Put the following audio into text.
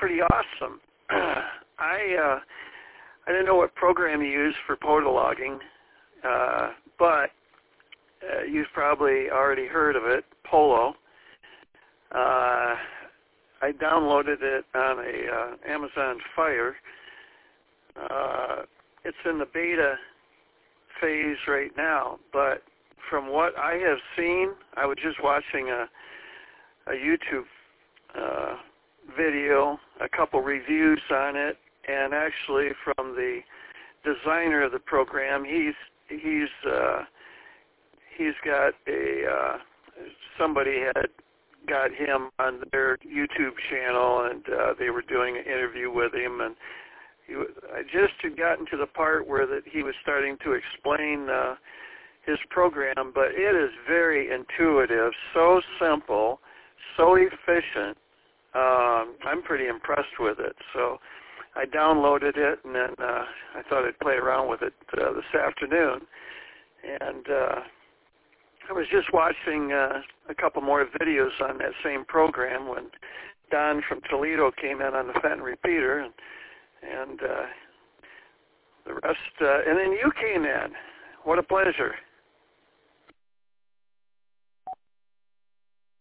pretty awesome. I didn't know what program you use for podologging, but you've probably already heard of it, Polo. I downloaded it on a Amazon Fire. It's in the beta phase right now, but from what I have seen, I was just watching a YouTube video, a couple reviews on it, and actually from the designer of the program, he's got somebody had got him on their YouTube channel, and they were doing an interview with him, and I just had gotten to the part where that he was starting to explain his program, but it is very intuitive, so simple, so efficient. I'm pretty impressed with it. So I downloaded it, and then I thought I'd play around with it this afternoon. And I was just watching a couple more videos on that same program when Don from Toledo came in on the Fenton repeater, and the rest. And then you came in. What a pleasure.